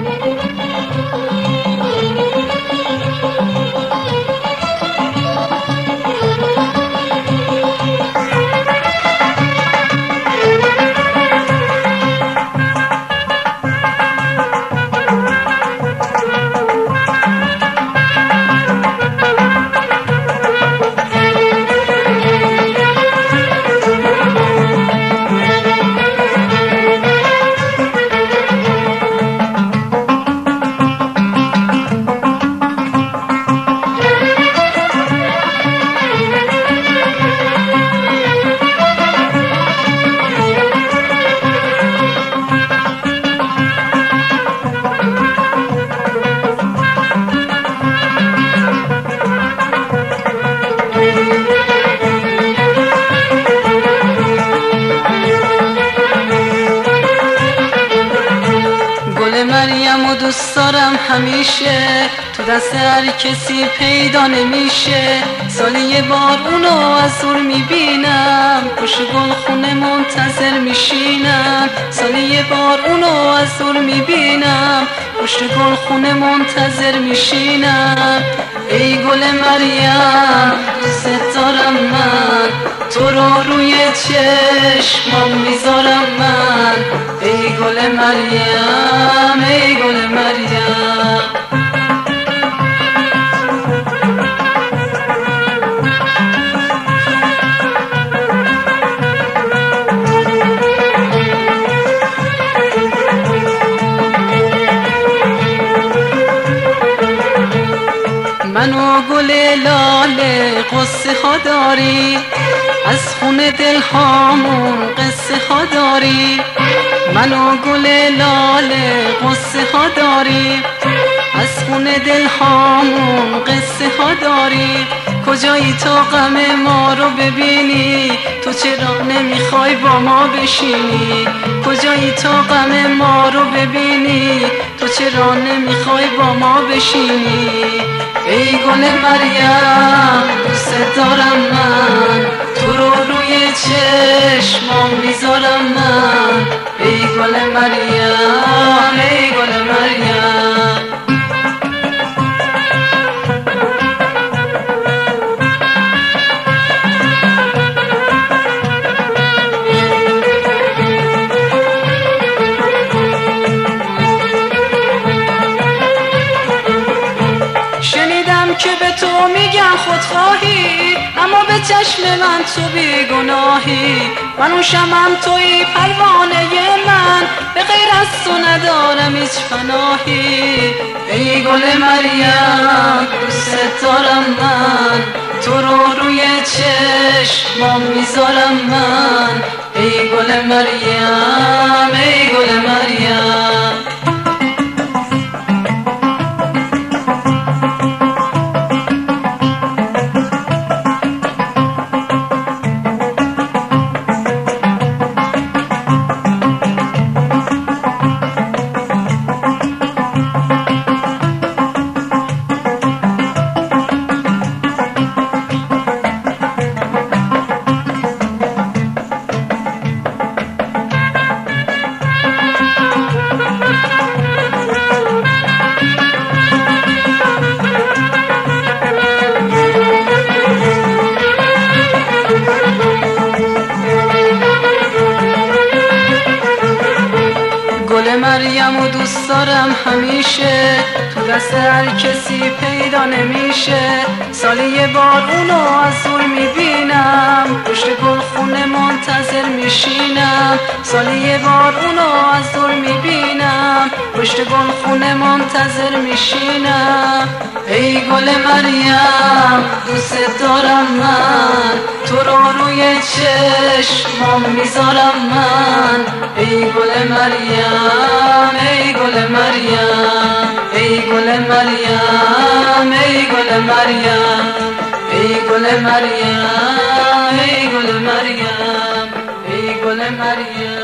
مریم و دوست دارم همیشه، تو دست هر کسی پیدا نمیشه. سالی یه بار اونو از دور میبینم، پشت گلخونه منتظر میشینم. سالی یه بار اونو از دور میبینم، پشت گلخونه منتظر میشینم. ای گل مریم دوست دارم من، تو رو روی چشمم میذارم من. ای گل مریم ای گل مریم. منو گل لاله قصه ها داری، از خون دل هامون قصه ها داری. منو گل لاله قصه ها داری، از خون دل هامون قصه ها داری. کجایی تا غم ما رو ببینی، تو چرا نمیخوای با ما بشینی؟ کجایی تا غم ما رو ببینی، تو چرا نمیخوای با ما بشینی؟ ای گل مریم دوست دارم من، تو رو روی چشمام میذارم من. ای گل مریم ای گل مریم. که به تو میگن خودخواهی، اما به چشم من تو بیگناهی. من اون شمعم تویی پروانه من، به غیر از تو ندارم هیچ پناهی. ای گل مریم دوست دارم من، تو رو روی چشمام میذارم من. ای گل مریم ای گل مریم. گل مریم و دوست دارم همیشه، تو دست هر کسی پیدا نمیشه. سالی یه بار اونو از دور میبینم، پشت گلخونه منتظر میشینم. سالی یه بار اونو از دور میبینم، پشت گلخونه منتظر میشینم. ای گل مریم دوست دارم من، تو رو روی چشمام میذارم من. ای گل مریم ای گل مریم. ای گل مریم ای گل مریم. ای گل مریم ای گل مریم. ای گل مریم.